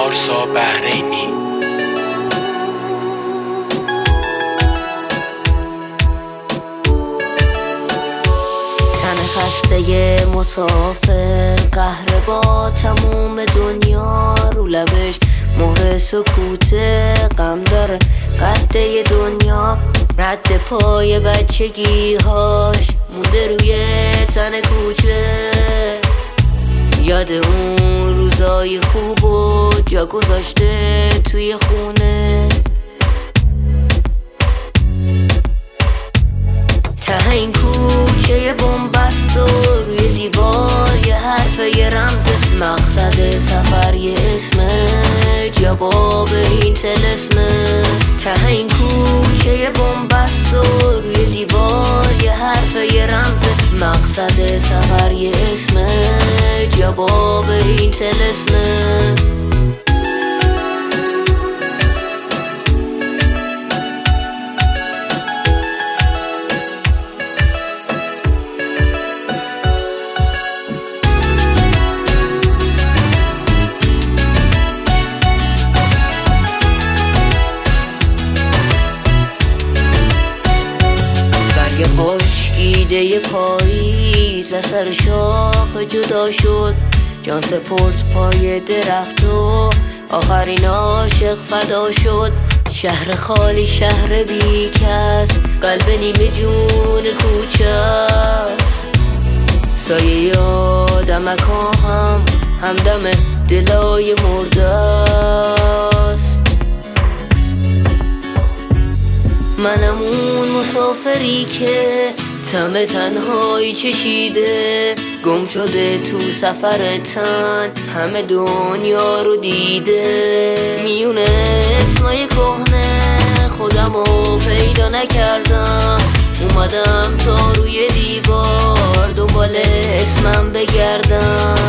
پارسا بحرینی. تن خسته مسافر قهر با تموم دنیا، رو لبش مهر سکوت غم داره قده دنیا. رد پای بچگیهاش مونده روی تن کوچه، یاد اون روزای خوب و جا گذاشته توی خونه. ته این کوچه بنبست و روی دیوار یه حرف یه رمز، مقصد سفر یه اسمه، جواب این طلسمه. ته این کوچه بنبست و روی دیوار یه حرف یه رمز، مقصد سفر یه اسمه، جواب این طلسمه. خشکیده پاییز از سر شاخ جدا شد، جان سپرد پای درخت و آخرین عاشق فدا شد. شهر خالی، شهر بی کس، قلب نیمه جون کوچه است. سایه آدمکا هم همدم دلای مرده است. منم اون مسافری که طعم تنهایی چشیده، گم شده تو سفر تن، همه دنیا رو دیده. میونه اسمای کهنه خودمو پیدا نکردم، اومدم تا روی دیوار دنبال اسمم بگردم.